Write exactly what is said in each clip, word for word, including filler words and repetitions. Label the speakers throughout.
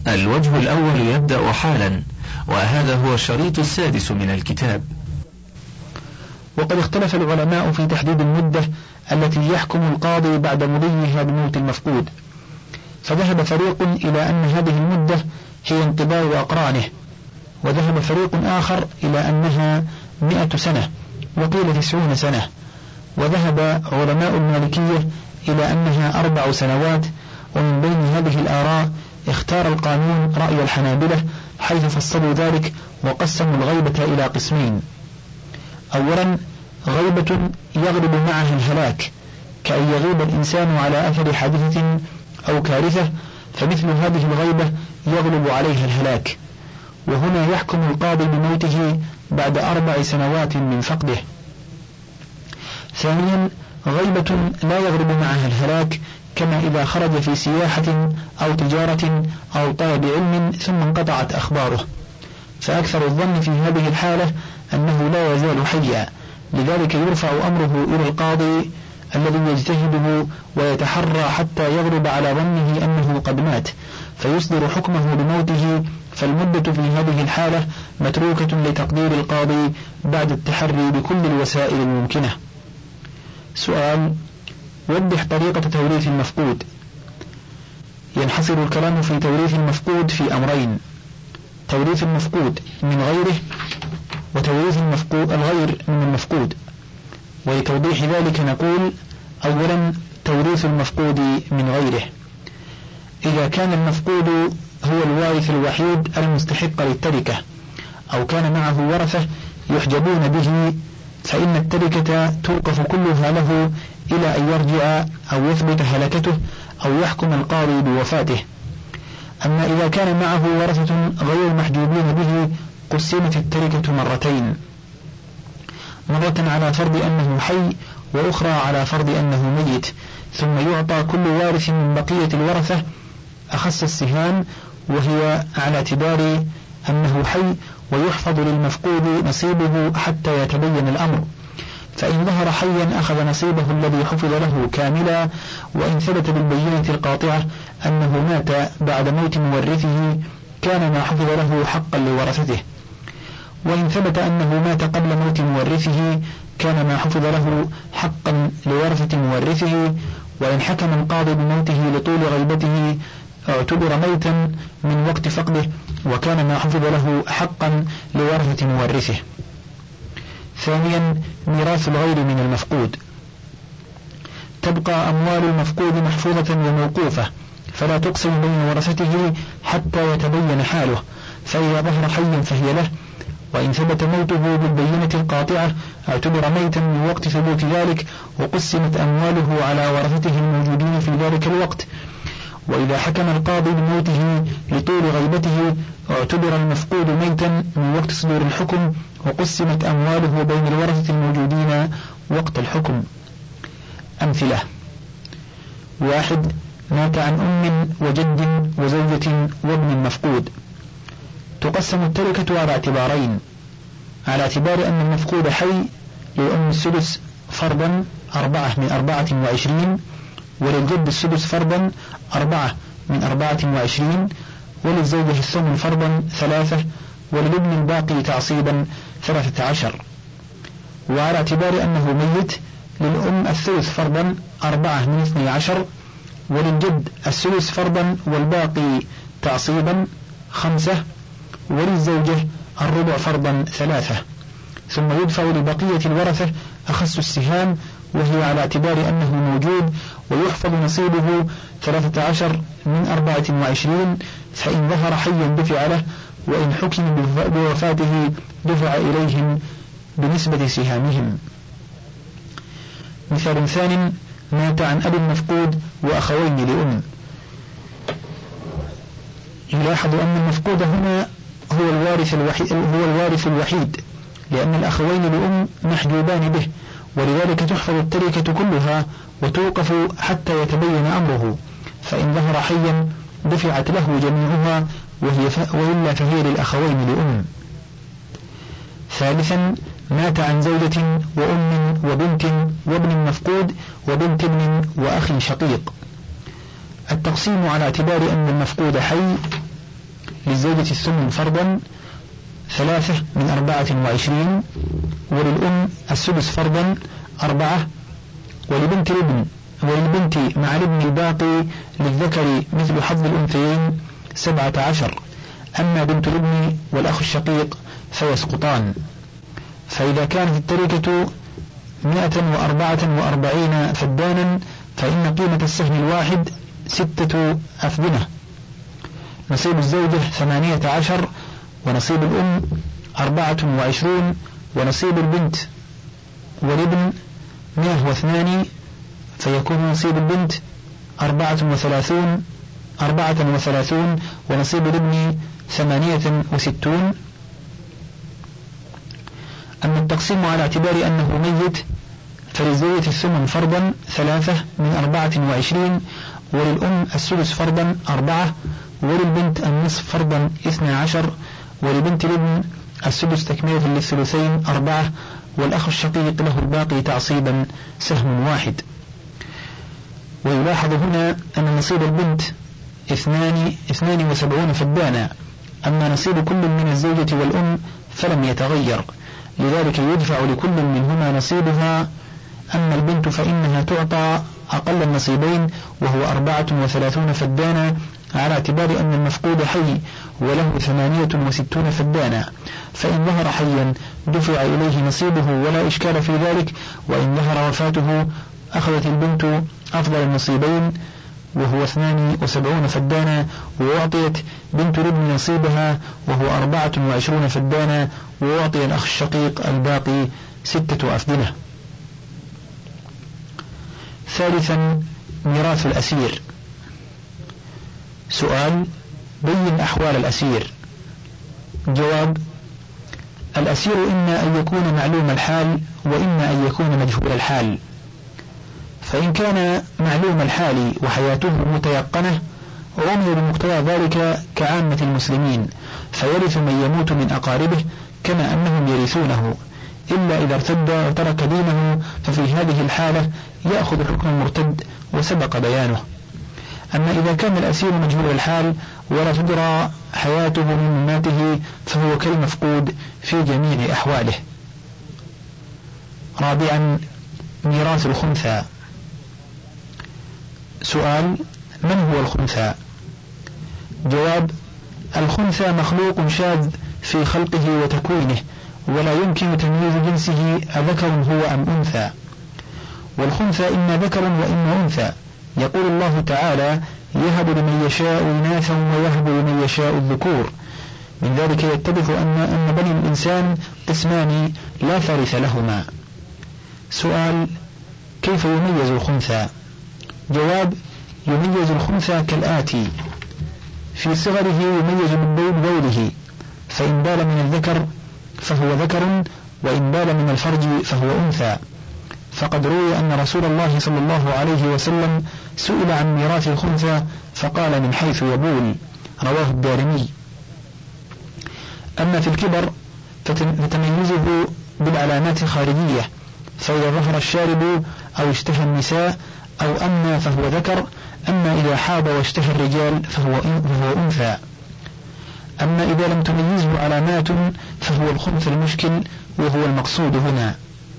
Speaker 1: الوجه الأول يبدأ حالا، وهذا هو الشريط السادس من الكتاب.
Speaker 2: وقد اختلف العلماء في تحديد المدة التي يحكم القاضي بعد مضيها بموت المفقود، فذهب فريق إلى أن هذه المدة هي انقضاء أقرانه، وذهب فريق آخر إلى أنها مئة سنة، وقيل تسعون سنة، وذهب علماء المالكية إلى أنها أربع سنوات. ومن بين هذه الآراء اختار القانون رأي الحنابلة، حيث فصلوا ذلك وقسموا الغيبة إلى قسمين: أولا غيبة يغلب معها الهلاك، كأن يغيب الإنسان على أثر حادثة أو كارثة، فمثل هذه الغيبة يغلب عليها الهلاك، وهنا يحكم القاضي بموته بعد أربع سنوات من فقده. ثانيا غيبة لا يغلب معها الهلاك، كما إذا خرج في سياحة أو تجارة أو طلب علم ثم انقطعت أخباره، فأكثر الظن في هذه الحالة أنه لا يزال حيا، لذلك يرفع أمره إلى القاضي الذي يجتهده ويتحرى حتى يغلب على ظنه أنه قد مات، فيصدر حكمه بموته. فالمدة في هذه الحالة متروكة لتقدير القاضي بعد التحري بكل الوسائل الممكنة. سؤال: وضح طريقة توريث المفقود. ينحصر الكلام في توريث المفقود في أمرين: توريث المفقود من غيره، وتوريث المفقود الغير من المفقود. ولتوضيح ذلك نقول: أولا توريث المفقود من غيره. إذا كان المفقود هو الوارث الوحيد المستحق للتركة، أو كان معه ورثة يحجبون به، فإن التركة توقف كلها له إلى أن يرجع أو يثبت هلكته أو يحكم القاضي بوفاته. أما إذا كان معه ورثة غير محجوبين به قسمت التركة مرتين: مرة على فرض أنه حي، وأخرى على فرض أنه ميت، ثم يعطى كل وارث من بقية الورثة أخص السهام، وهي على اعتبار أنه حي، ويحفظ للمفقود نصيبه حتى يتبين الأمر، فإن ظهر حيا أخذ نصيبه الذي حفظ له كاملا، وإن ثبت بالبينة القاطعة أنه مات بعد موت مورثه كان ما حفظ له حقا لورثته، وإن ثبت أنه مات قبل موت مورثه كان ما حفظ له حقا لورثة مورثه. وإن حكم القاضي بموته لطول غيبته اعتبر ميتا من وقت فقده، وكان ما حفظ له حقا لورثة مورثه. ثانيا ميراث الغير من المفقود. تبقى أموال المفقود محفوظة وموقوفة، فلا تقسم بين ورثته حتى يتبين حاله، فإذا ظهر حيا فهي له، وإن ثبت موته بالبينة القاطعة اعتبر ميتا من وقت ثبوت ذلك، وقسمت أمواله على ورثته الموجودين في ذلك الوقت. وإذا حكم القاضي بموته لطول غيبته اعتبر المفقود ميتا من وقت صدور الحكم، وقسمت أمواله بين الورثة الموجودين وقت الحكم. أمثلة: واحد مات عن أم وجد وزوجة وابن مفقود، تقسم التركة على اعتبارين: على اعتبار أن المفقود حي للأم السدس فرضا أربعة من أربعة وعشرين، وللجد السدس فرضا أربعة من أربعة وعشرين، وللزوجة الثمن فرضا ثلاثة، وللابن الباقي تعصيبا ثلاثة عشر. وعلى اعتبار أنه ميت للأم الثلث فرضا أربعة من اثني عشر، وللجد السدس فرضا والباقي تعصيبا خمسة، وللزوجة الربع فرضا ثلاثة. ثم يدفع لبقية الورثة أخص السهام، وهي على اعتبار أنه موجود، ويحفظ نصيبه ثلاثة عشر من أربعة وعشرين، فإن ظهر حيا دفع له، وإن حكم بوفاته دفع إليهم بنسبة سهامهم. مثال ثاني: مات عن أب مفقود وأخوين لأم. يلاحظ أن المفقود هنا هو الوارث الوحيد, هو الوارث الوحيد لأن الأخوين لأم محجوبان به، ولذلك تحفظ التركة كلها وتوقف حتى يتبين أمره، فإن ظهر حيا دفعت له جميعها، وهي ف... وإلا فهي للأخوين لأم. ثالثا مات عن زوجة وأم وبنت وابن مفقود وبنت ابن وأخ شقيق. التقسيم على اعتبار أن المفقود حي للزوجة الثمن فرضا ثلاثة من أربعة وعشرين، وللأم السدس فرضا أربعة، ولبنت الابن وللبنت مع الابن الباقي للذكر مثل حظ الأنثيين سبعة عشر. أما بنت الابن والأخ الشقيق فيسقطان. فإذا كانت التركة مئة وأربعة وأربعين فدانا فإن قيمة السهم الواحد ستة أفدنة. نصيب الزوجة ثمانية عشر، ونصيب الأم أربعة وعشرون، ونصيب البنت والابن مئة واثنان، فيكون نصيب البنت أربعة وثلاثون أربعة وثلاثون ونصيب الابن ثمانية وستون. أما التقسيم على اعتبار أنه ميت فللزوجة الثمن فرضا ثلاثة من أربعة وعشرين، وللأم السدس فرضا أربعة، وللبنت النصف فرضا اثنى عشر، ولبنت الابن السدس تكملة للثلثين أربعة، والأخ الشقيق له الباقي تعصيبا سهم واحد. ويلاحظ هنا أن نصيب البنت اثنان, اثنان وسبعون فدانا، أما نصيب كل من الزوجة والأم فلم يتغير، لذلك يدفع لكل منهما نصيبها. أما البنت فإنها تعطى أقل النصيبين وهو أربعة وثلاثون فدانا، على اعتبار أن المفقود حي وله ثمانية وستون فدانا، فإن ظهر حيا دفع إليه نصيبه ولا إشكال في ذلك، وإن ظهر وفاته أخذت البنت أفضل النصيبين وهو اثنان وسبعون فدانا، وأعطيت بنت الابن نصيبها وهو أربعة وعشرون فدانا، وأعطي الأخ الشقيق الباقي ستة أفدنة. ثالثا ميراث الأسير. سؤال: بين أحوال الأسير. جواب: الأسير إما أن يكون معلوم الحال وإما أن يكون مجهول الحال. فإن كان معلوم الحال وحياته متيقنة عمل بمقتضى ذلك كعامة المسلمين، فيرث من يموت من أقاربه كما أنهم يرثونه، إلا إذا ارتد وترك دينه، ففي هذه الحالة يأخذ حكم المرتد وسبق بيانه. أما إذا كان الأسير مجهول الحال ولا تدرى حياته من مماته فهو كالمفقود في جميع أحواله. رابعا ميراث الخنثى. سؤال: من هو الخنثى؟ جواب: الخنثى مخلوق شاذ في خلقه وتكوينه، ولا يمكن تمييز جنسه أذكر هو أم أنثى، والخنثى إما ذكر وإما أنثى. يقول الله تعالى: يهب لمن يشاء إناثا ويهب لمن يشاء الذكور. من ذلك يتضح أن أن بني الإنسان قسمان لا ثالث لهما. سؤال: كيف يميز الخنثى؟ جواب: يميز الخنثى كالآتي: في صغره يميز من بين بوله، فإن بال من الذكر فهو ذكر، وإن بال من الفرج فهو أنثى. فقد روي أن رسول الله صلى الله عليه وسلم سئل عن ميراث الخنثى فقال: من حيث يبول. رواه الدارمي. أما في الكبر فتميزه بالعلامات الخارجية، فإذا ظهر الشارب أو اشتهى النساء أو أما فهو ذكر، أما إذا حاب واشتهى الرجال فهو, فهو أنثى. أما إذا لم تميزه علامات فهو الخنث المشكل وهو المقصود هنا.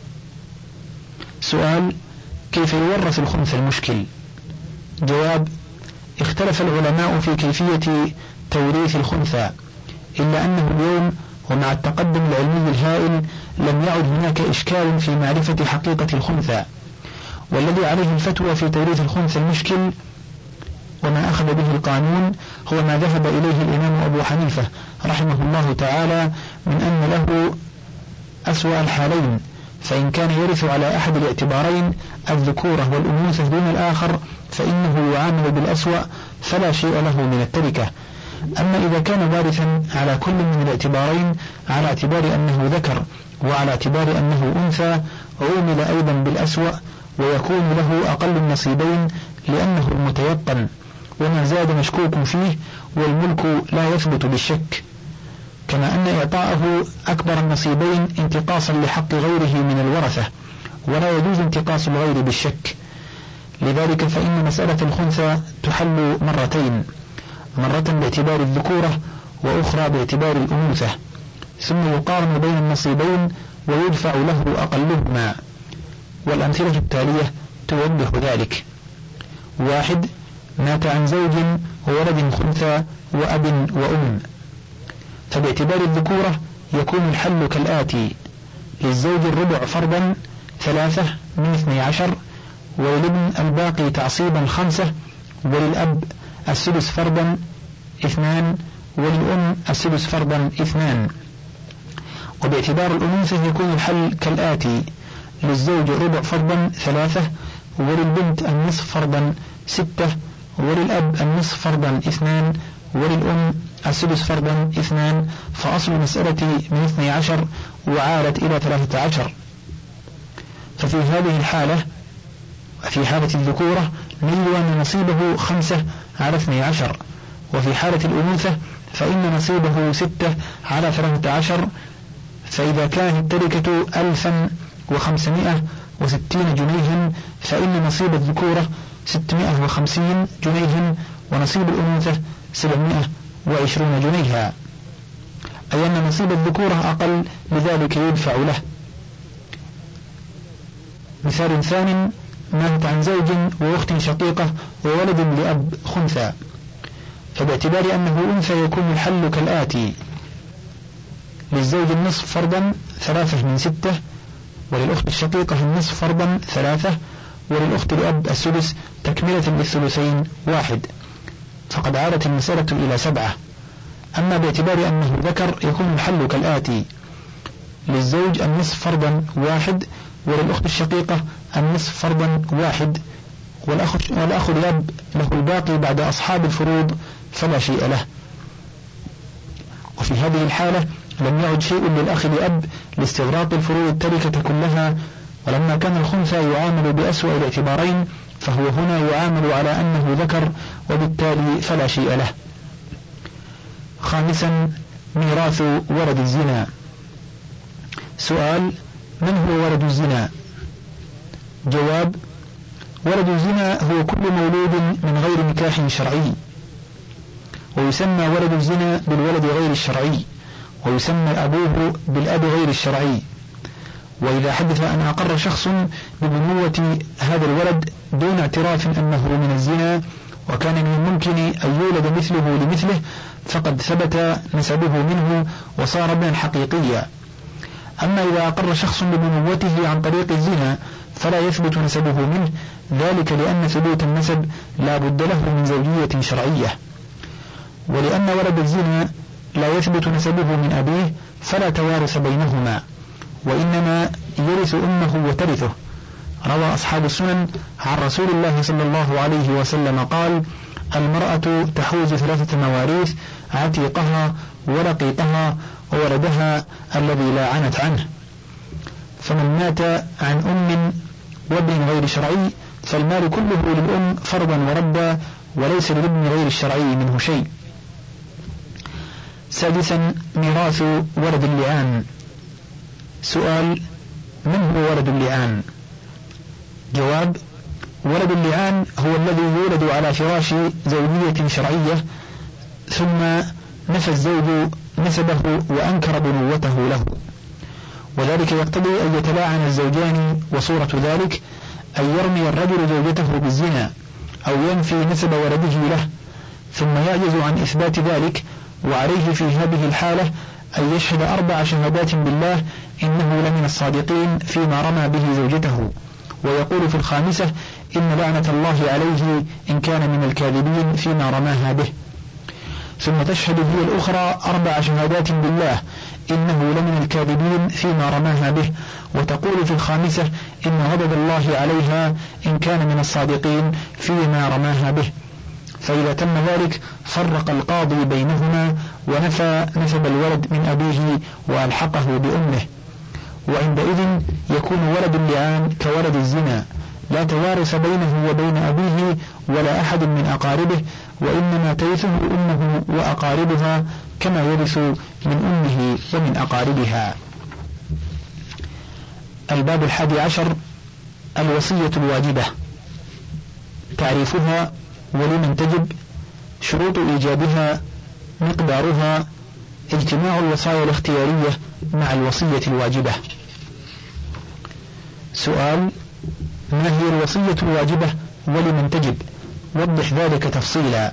Speaker 2: سؤال: كيف يورث الخنث المشكل؟ جواب: اختلف العلماء في كيفية توريث الخنثى، إلا أنه اليوم ومع التقدم العلمي الهائل لم يعد هناك إشكال في معرفة حقيقة الخنثى، والذي عليه الفتوى في توريث الخنثى المشكل وما أخذ به القانون هو ما ذهب إليه الإمام أبو حنيفة رحمه الله تعالى من أن له أسوأ الحالين، فإن كان يرث على أحد الاعتبارين الذكورة والأنوثة دون الآخر فإنه يعامل بالأسوأ فلا شيء له من التركة. أما إذا كان وارثا على كل من الاعتبارين على اعتبار أنه ذكر وعلى اعتبار أنه أنثى عومل أيضا بالأسوأ، ويكون له أقل النصيبين لأنه المتيقن، وما زاد مشكوك فيه، والملك لا يثبت بالشك، كما أن إعطاءه أكبر النصيبين انتقاصا لحق غيره من الورثة، ولا يجوز انتقاص الغير بالشك. لذلك فإن مسألة الخنثى تحل مرتين: مرة باعتبار الذكورة، وأخرى باعتبار الأنوثة، ثم يقارن بين النصيبين ويدفع له أقلهما. والأمثلة التالية توضح ذلك: واحد: مات عن زوج وولد خنثى وأب وأم، فباعتبار الذكورة يكون الحل كالآتي: للزوج الربع فرضا ثلاثة من اثني عشر، وللابن الباقي تعصيبا خمسة، وللأب السدس فرضا اثنان، وللأم السدس فرضا اثنان. وباعتبار الأنوثة يكون الحل كالآتي: للزوج الربع فرضا ثلاثة، وللبنت النصف فرضا ستة، وللأب النصف فرضا اثنان، وللأم السدس فرضا اثنان. فأصل المسألة من اثني عشر وعالت إلى ثلاثة عشر. ففي هذه الحالة في حالة الذكورة نجد أن نصيبه خمسة على اثني عشر، وفي حالة الأنوثة فإن نصيبه ستة على ثلاثة عشر. فإذا كانت التركة ألفا وخمسمائة وستين جنيها فإن نصيب الذكورة ستمائة وخمسين جنيها، ونصيب الأنوثة سبعمائة وعشرين جنيها، أي أن نصيب الذكورة أقل، لذلك يدفع له. مثال ثاني: مات عن زوج وأخت شقيقة وولد لأب خنثى، فباعتبار أنه أنثى يكون الحل كالآتي: للزوج النصف فرضا ثلاثة من ستة، وللأخت الشقيقة النصف فرضا ثلاثة، وللأخت لأب السدس تكملة للثلثين واحد، فقد عادت المسألة إلى سبعة. أما باعتبار أنه ذكر يكون الحل كالآتي: للزوج النصف فرضا واحد، وللأخت الشقيقة النصف فرضا واحد، والأخ, والأخ لأب له الباقي بعد أصحاب الفروض فلا شيء له. وفي هذه الحالة لم يعد شيء للأخ لأب لاستغراق الفروض التركة كلها، ولما كان الخنثى يعامل بأسوأ الاعتبارين فهو هنا يعامل على أنه ذكر، وبالتالي فلا شيء له. خامسا: ميراث ولد الزنا. سؤال: من هو ولد الزنا؟ جواب: ولد الزنا هو كل مولود من غير نكاح شرعي، ويسمى ولد الزنا بالولد غير الشرعي، ويسمى أبوه بالأب غير الشرعي. وإذا حدث أن أقر شخص ببنوة هذا الولد دون اعتراف أنه من الزنا، وكان من الممكن أن يولد مثله لمثله، فقد ثبت نسبه منه وصار ابنا حقيقيا. أما إذا أقر شخص ببنوته عن طريق الزنا فلا يثبت نسبه منه، ذلك لأن ثبوت النسب لا بد له من زوجية شرعية. ولأن ولد الزنا لا يثبت نسبه من أبيه فلا توارث بينهما، وإنما يرث أمه وترثه. روى أصحاب السنن عن رسول الله صلى الله عليه وسلم قال: المرأة تحوز ثلاثة مواريث: عتيقها ولقيطها وولدها الذي لا عنت عنه. فمن مات عن أم وابن غير شرعي فالمال كله للأم فرضا وردا، وليس للابن غير الشرعي منه شيء. سادسا: ميراث ولد اللعان. سؤال: من هو ولد اللعان؟ جواب: ولد اللعان هو الذي يولد على فراش زوجية شرعية ثم نفى الزوج نسبه وأنكر بنوته له، وذلك يقتضي أن يتلاعن الزوجان، وصورة ذلك أن يرمي الرجل زوجته بالزنا أو ينفي نسب ولده له ثم يعجز عن إثبات ذلك، وعليه في هذه الحالة أن يشهد أربع شهادات بالله إنه لمن الصادقين فيما رمى به زوجته، ويقول في الخامسة إن لعنة الله عليه إن كان من الكاذبين فيما رماها به. ثم تشهد هي الأخرى أربع شهادات بالله إنه لمن الكاذبين فيما رماها به، وتقول في الخامسة إن غضب الله عليها إن كان من الصادقين فيما رماها به. فإذا تم ذلك فرق القاضي بينهما ونفى نسب الولد من أبيه وألحقه بأمه، وعندئذ يكون ولد اللعان كولد الزنا، لا توارث بينه وبين أبيه ولا أحد من أقاربه، وإنما ترثه أمه وأقاربها كما يرث من أمه ومن أقاربها. الباب الحادي عشر: الوصية الواجبة. تعريفها ولمن تجب، شروط إيجابها، مقدارها اجتماع الوصايا الاختيارية مع الوصية الواجبة. سؤال: ما هي الوصية الواجبة ولمن تجب؟ وضح ذلك تفصيلا.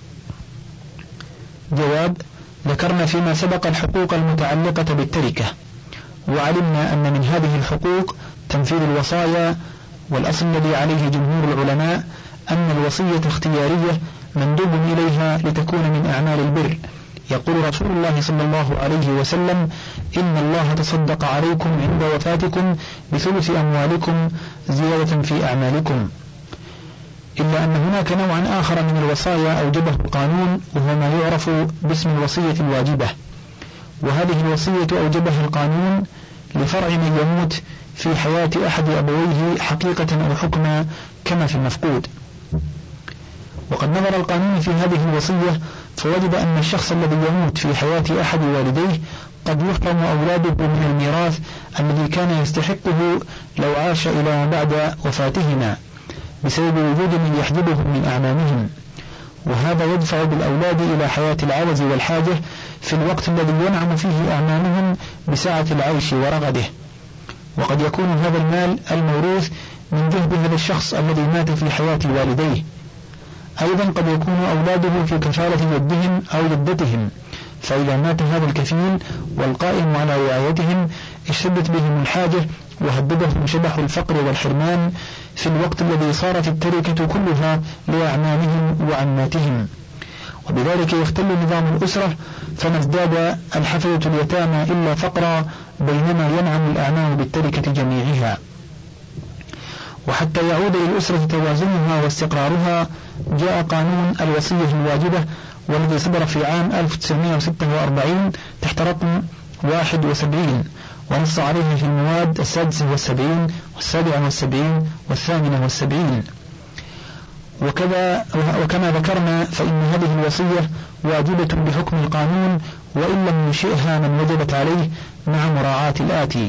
Speaker 2: جواب: ذكرنا فيما سبق الحقوق المتعلقة بالتركة، وعلمنا أن من هذه الحقوق تنفيذ الوصايا، والأصل الذي عليه جمهور العلماء أن الوصية اختيارية مندوب إليها لتكون من أعمال البر. يقول رسول الله صلى الله عليه وسلم: إن الله تصدق عليكم عند وفاتكم بثلث أموالكم زيادة في أعمالكم. إلا أن هناك نوعا آخر من الوصايا أوجبه القانون، وهو ما يعرف باسم الوصية الواجبة، وهذه الوصية أوجبها القانون لفرع من يموت في حياة أحد أبويه حقيقة أو حكما كما في المفقود. وقد نظر القانون في هذه الوصية فوجد أن الشخص الذي يموت في حياة أحد والديه قد يحرم أولاده من الميراث الذي كان يستحقه لو عاش إلى بعد وفاتهما، بسبب وجود من يحجبهم من أعمامهم، وهذا يدفع بالأولاد إلى حياة العوز والحاجة في الوقت الذي ينعم فيه أعمامهم بسعة العيش ورغده. وقد يكون هذا المال الموروث من جهد هذا الشخص الذي مات في حياة والديه. أيضا قد يكون أولاده في كفالة جدهم أو جدتهم، فإذا مات هذا الكفيل والقائم على رعايتهم اشتدت بهم الحاجة وهددهم شبح الفقر والحرمان في الوقت الذي صارت التركة كلها لأعمامهم وعماتهم، وبذلك يختل نظام الأسرة، فما ازداد الحفلة اليتامى إلا فقرا، بينما ينعم الأعمام بالتركة جميعها. وحتى يعود للأسرة توازنها واستقرارها جاء قانون الوصية الواجبة، والذي صدر في عام ألف وتسعمائة وستة وأربعين تحت رقم واحد وسبعين، ونص عليه في المواد السادسة والسبعين والسابعة والسبعين والثامنة والسبعين. وكذا وكما ذكرنا فإن هذه الوصية واجبة بحكم القانون وإن لم ينشئها من وجبت عليه، مع مراعاة الآتي: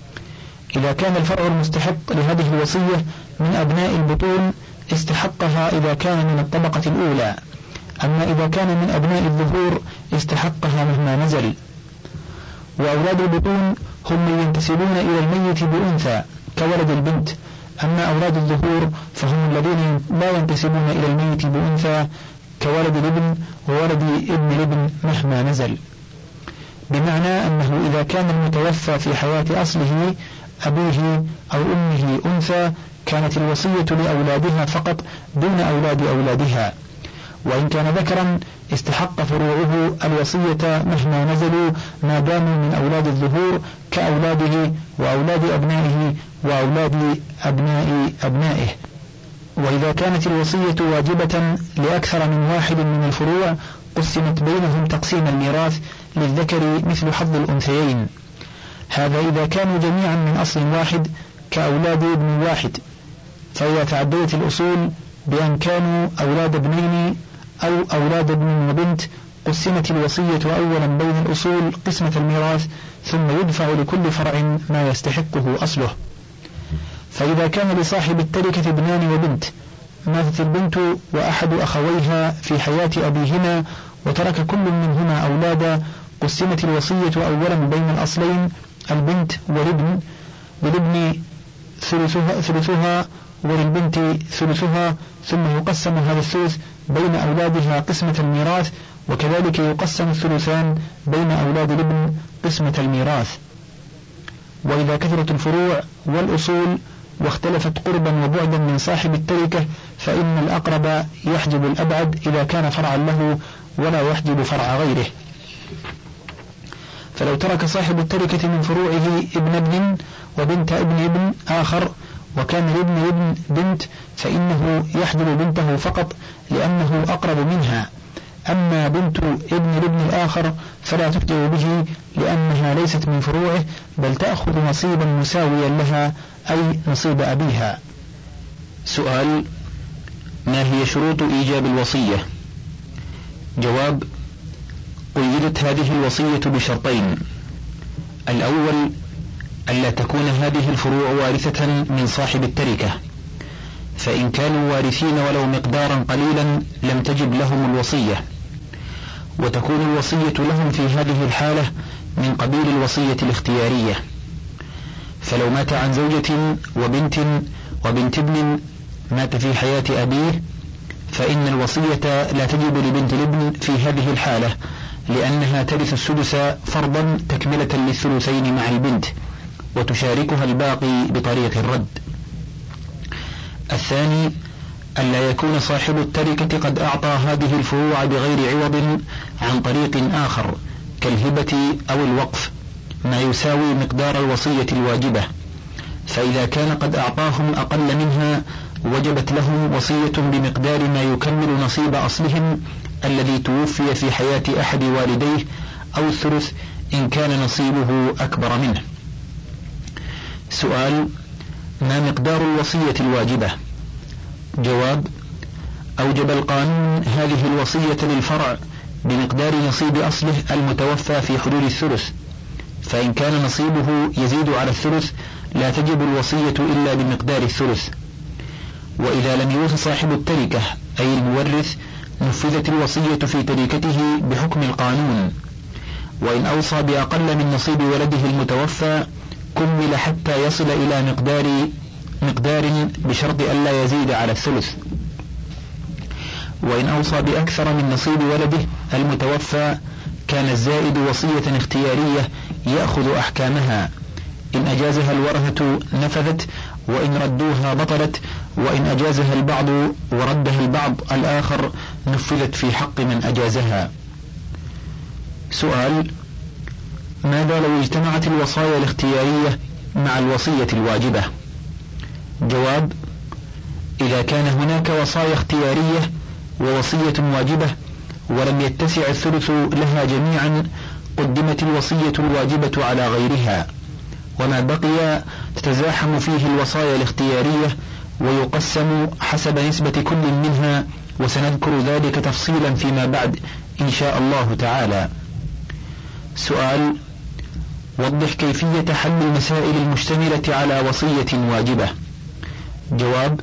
Speaker 2: إذا كان الفرع المستحق لهذه الوصية من أبناء البطون استحقها إذا كان من الطبقة الأولى، أما إذا كان من أبناء الظهور استحقها مهما نزل. وأولاد البطون هم من ينتسبون إلى الميت بأنثى كولد البنت، أما أولاد الظهور فهم الذين لا ينتسبون إلى الميت بأنثى كولد الابن وولد ابن الابن مهما نزل، بمعنى أنه إذا كان المتوفى في حياة أصله أبيه أو أمه أنثى كانت الوصية لأولادها فقط دون أولاد أولادها، وإن كان ذكرا استحق فروعه الوصية مهما نزلوا ما داموا من أولاد الظهور كأولاده وأولاد أبنائه وأولاد أبناء أبنائه. وإذا كانت الوصية واجبة لأكثر من واحد من الفروع قسمت بينهم تقسيم الميراث للذكر مثل حظ الأنثيين، هذا إذا كانوا جميعا من أصل واحد كأولاد ابن واحد. فإذا تعددت الأصول بأن كانوا أولاد ابنين أو أولاد ابن وبنت قسمت الوصية أولا بين الأصول قسمة الميراث، ثم يدفع لكل فرع ما يستحقه أصله. فإذا كان لصاحب التركة ابنان وبنت، ماتت البنت وأحد أخويها في حياة أبيهما وترك كل منهما أولادا، قسمت الوصية أولا بين الأصلين البنت والابن، للابن ثلثها, ثلثها وللبنت ثلثها، ثم يقسم هذا الثلث بين أولادها قسمة الميراث، وكذلك يقسم الثلثان بين أولاد الابن قسمة الميراث. وإذا كثرت الفروع والأصول واختلفت قربا وبعدا من صاحب التركة فإن الأقرب يحجب الأبعد إذا كان فرعا له ولا يحجب فرع غيره. فلو ترك صاحب التركة من فروعه ابن ابن وبنت ابن ابن آخر وكان لابن ابن بنت فإنه يحجب بنته فقط لأنه أقرب منها، أما بنت ابن الابن الآخر فلا تحجب به لأنها ليست من فروعه بل تأخذ نصيبا مساويا لها أي نصيب أبيها.
Speaker 1: سؤال: ما هي شروط إيجاب الوصية؟ جواب: قيدت هذه الوصية بشرطين: الأول ألا تكون هذه الفروع وارثة من صاحب التركة، فإن كانوا وارثين ولو مقدارا قليلا لم تجب لهم الوصية،
Speaker 2: وتكون الوصية لهم في هذه الحالة من قبيل الوصية الاختيارية. فلو مات عن زوجة وبنت وبنت ابن مات في حياة أبيه فإن الوصية لا تجب لبنت الابن في هذه الحالة، لأنها ترث السدس فرضا تكملة للثلثين مع البنت، وتشاركها الباقي بطريق الرد. الثاني ألا يكون صاحب التركة قد أعطى هذه الفروع بغير عوض عن طريق آخر كالهبة أو الوقف ما يساوي مقدار الوصية الواجبة، فإذا كان قد أعطاهم أقل منها وجبت لهم وصية بمقدار ما يكمل نصيب أصلهم الذي توفي في حياة أحد والديه أو الثلث إن كان نصيبه أكبر منه. سؤال: ما مقدار الوصية الواجبة؟ جواب: أوجب القانون هذه الوصية للفرع بمقدار نصيب أصله المتوفى في حدود الثلث، فإن كان نصيبه يزيد على الثلث لا تجب الوصية إلا بمقدار الثلث. وإذا لم يوص صاحب التركة أي المورث نفذت الوصية في تركته بحكم القانون، وإن أوصى بأقل من نصيب ولده المتوفى كمل حتى يصل إلى مقدار مقدار بشرط ألا يزيد على الثلث، وإن أوصى بأكثر من نصيب ولده المتوفى كان الزائد وصية اختيارية يأخذ أحكامها، إن أجازها الورثة نفذت، وإن ردوها بطلت، وإن أجازها البعض وردها البعض الآخر نفذت في حق من أجازها. سؤال: ماذا لو اجتمعت الوصايا الاختيارية مع الوصية الواجبة؟ جواب: إذا كان هناك وصايا اختيارية ووصية واجبة ولم يتسع الثلث لها جميعا قدمت الوصية الواجبة على غيرها، وما بقي تتزاحم فيه الوصايا الاختيارية ويقسم حسب نسبة كل منها، وسنذكر ذلك تفصيلا فيما بعد إن شاء الله تعالى. سؤال: وضح كيفية حل المسائل المشتملة على وصية واجبة. جواب: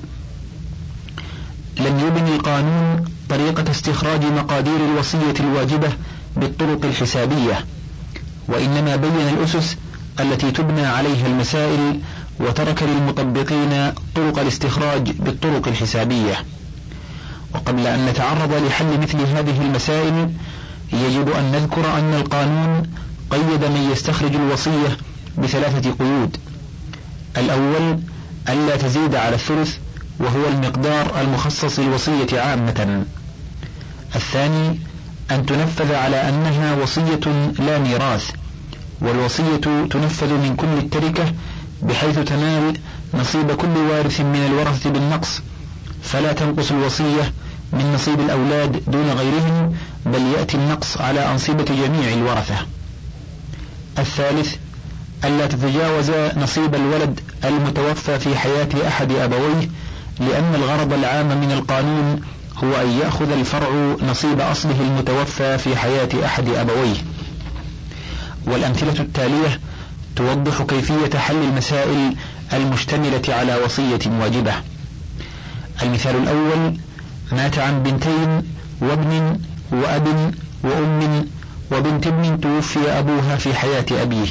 Speaker 2: لم يبن القانون طريقة استخراج مقادير الوصية الواجبة بالطرق الحسابية، وإنما بين الأسس التي تبنى عليها المسائل، وترك للمطبقين طرق الاستخراج بالطرق الحسابية. وقبل أن نتعرض لحل مثل هذه المسائل يجب أن نذكر أن القانون قيد من يستخرج الوصية بثلاثة قيود: الأول ألا تزيد على الثلث وهو المقدار المخصص للوصية عامة. الثاني أن تنفذ على أنها وصية لا ميراث، والوصية تنفذ من كل التركة بحيث تنال نصيب كل وارث من الورثة بالنقص، فلا تنقص الوصية من نصيب الأولاد دون غيرهم، بل يأتي النقص على أنصبة جميع الورثة. الثالث ألا تتجاوز نصيب الولد المتوفى في حياة أحد أبويه، لأن الغرض العام من القانون هو أن يأخذ الفرع نصيب أصله المتوفى في حياة أحد أبويه. والأمثلة التالية توضح كيفية حل المسائل المشتملة على وصية واجبة. المثال الأول: مات عن بنتين وابن وأب وأم وبنت ابن توفي أبوها في حياة أبيه.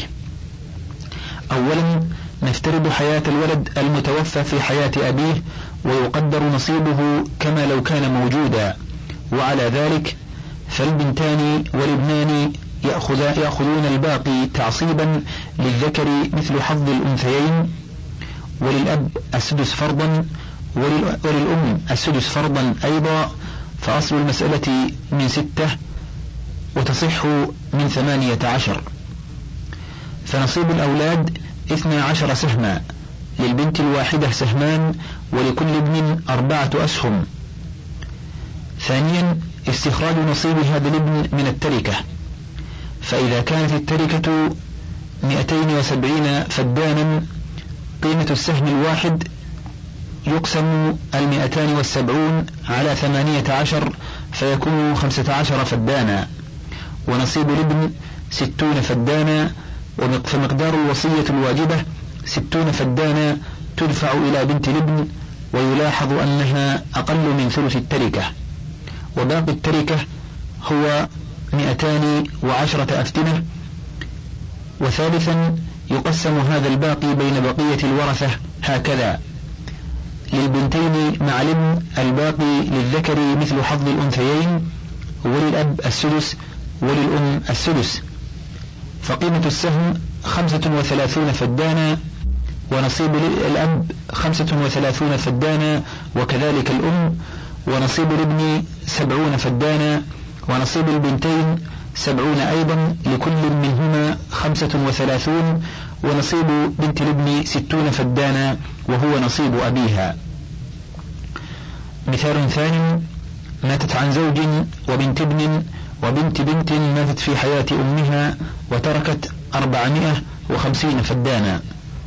Speaker 2: أولا نفترض حياة الولد المتوفى في حياة أبيه ويقدر نصيبه كما لو كان موجودا، وعلى ذلك فالبنتان والابنان يأخذون الباقي تعصيبا للذكر مثل حظ الأنثيين، وللأب السدس فرضا، وللأم السدس فرضا أيضا، فأصل المسألة من ستة وتصح من ثمانية عشر. فنصيب الأولاد اثنى عشر سهما، للبنت الواحدة سهمان، ولكل ابن أربعة أسهم. ثانيا استخراج نصيب هذا الابن من التركة، فإذا كانت التركة مئتين وسبعين فدانا قيمة السهم الواحد يقسم المئتان والسبعون على ثمانية عشر فيكون خمسة عشر فدانا، ونصيب الابن ستون فدانا، فمقدار الوصية الواجبة ستون فدانا تدفع إلى بنت الابن، ويلاحظ أنها أقل من ثلث التركة، وباقي التركة هو مئتان وعشرة أفتنة. وثالثا يقسم هذا الباقي بين بقية الورثة هكذا: للبنتين مع الابن الباقي للذكر مثل حظ الأنثيين، وللأب السدس، وللأم السدس. فقيمة السهم خمسة وثلاثون فدانا، ونصيب الأب خمسة وثلاثون فدانا، وكذلك الأم. ونصيب الابن سبعون فدانا، ونصيب البنتين سبعون أيضا، لكل منهما خمسة وثلاثون. ونصيب بنت الابن ستون فدانا، وهو نصيب أبيها. مثال ثاني: ماتت عن زوج وبنت ابن وبنت بنت ماتت في حياة أمها وتركت أربعمائة وخمسين فدانا.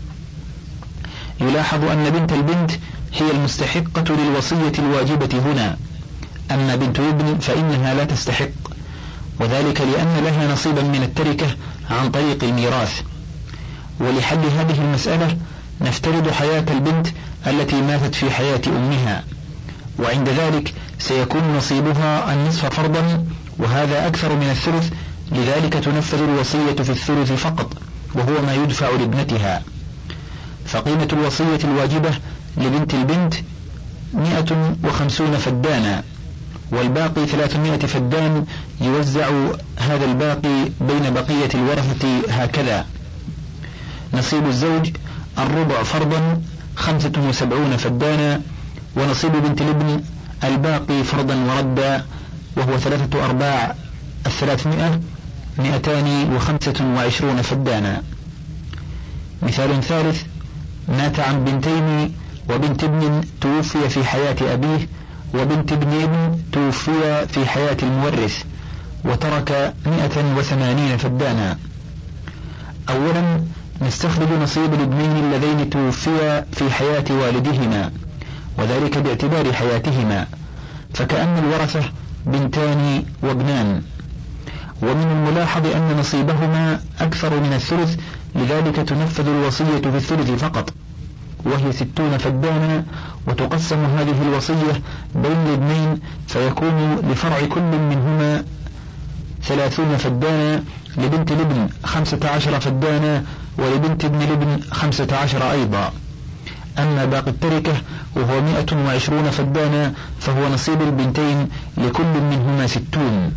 Speaker 2: يلاحظ أن بنت البنت هي المستحقة للوصية الواجبة هنا، أما بنت ابن فإنها لا تستحق، وذلك لأن لها نصيبا من التركة عن طريق الميراث. ولحل هذه المسألة نفترض حياة البنت التي ماتت في حياة أمها، وعند ذلك سيكون نصيبها النصف فرضا، وهذا أكثر من الثلث، لذلك تنفذ الوصية في الثلث فقط، وهو ما يدفع لابنتها. فقيمة الوصية الواجبة لبنت البنت مئة وخمسون فدانا، والباقي ثلاثمائة فدان. يوزع هذا الباقي بين بقية الورثة هكذا: نصيب الزوج الربع فرضا خمسة وسبعون فدانا، ونصيب بنت الابن الباقي فرضا وردا، وهو ثلاثة أرباع الثلاثمائة مئتان وخمسة وعشرون فدانا. مثال ثالث: مات عن بنتين وبنت ابن توفي في حياة أبيه، وبنت ابن ابن توفي في حياة المورث، وترك مئة وثمانين فدانا. أولا نستخرج نصيب الابنين اللذين توفيا في حياة والدهما، وذلك باعتبار حياتهما، فكأن الورثة بنتان وابنان. ومن الملاحظ أن نصيبهما أكثر من الثلث، لذلك تنفذ الوصية في الثلث فقط، وهي ستون فدانا، وتقسم هذه الوصية بين الابنين، فيكون لفرع كل منهما ثلاثون فدانا، لبنت الابن خمسة عشر فدانا، ولبنت ابن الابن خمسة عشر أيضا. أما باقي التركة وهو مئة وعشرون فدانا، فهو نصيب البنتين لكل منهما ستون.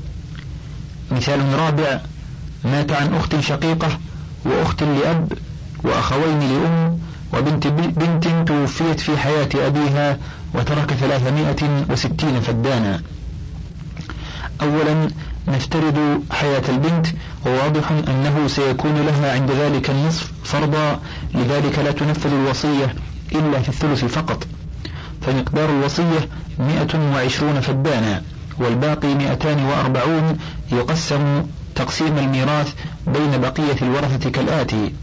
Speaker 2: مثال رابع: مات عن أخت شقيقة وأخت لأب وأخوين لأم وبنت بنت توفيت في حياة أبيها، وترك ثلاثمائة وستين فدانا. أولا نفترض حياة البنت، وواضح أنه سيكون لها عند ذلك النصف فرضا، لذلك لا تنفذ الوصية إلا في الثلث فقط، فمقدار الوصية مئة وعشرون فدانا، والباقي مئتان وأربعون. يقسم تقسيم الميراث بين بقية الورثة كالآتي: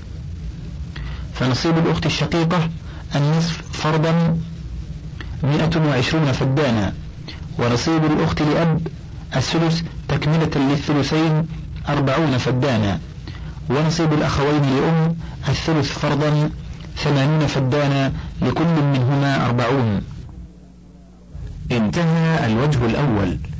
Speaker 2: فنصيب الأخت الشقيقة النصف فرضا مئة وعشرون فدانا، ونصيب الأخت لأب الثلث تكملة للثلثين أربعون فدانا، ونصيب الأخوين لأم الثلث فرضا ثمانين فدانا، لكل منهما أربعون.
Speaker 1: انتهى الوجه الأول.